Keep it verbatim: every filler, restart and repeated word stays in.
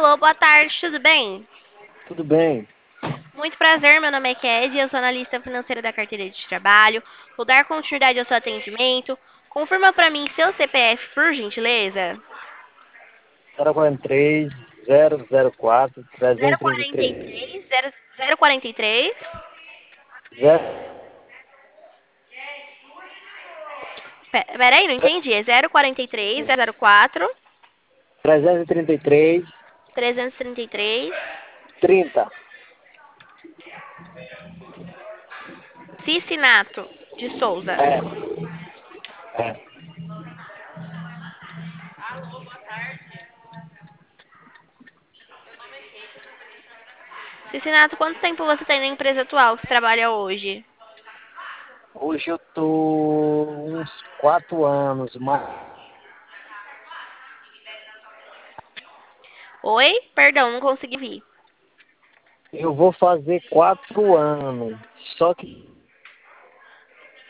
Alô, boa tarde, tudo bem? Tudo bem. Muito prazer, meu nome é Kézia, eu sou analista financeira da carteira de trabalho. Vou dar continuidade ao seu atendimento. Confirma para mim seu C P F, por gentileza. zero quatro três, zero zero quatro, Zero trezentos e trinta e quarenta e três. três zero zero quarenta e três. Zero- Pe- Peraí, não entendi. É zero quarenta e três zero zero quatro trezentos e trinta e três, trezentos e trinta e três. trinta. Cicinato de Souza. É, é. Cicinato, quanto tempo você tem na empresa atual que você trabalha hoje? Hoje eu tô uns quatro anos, mas Oi? Perdão, não consegui vir. eu vou fazer quatro anos. Só que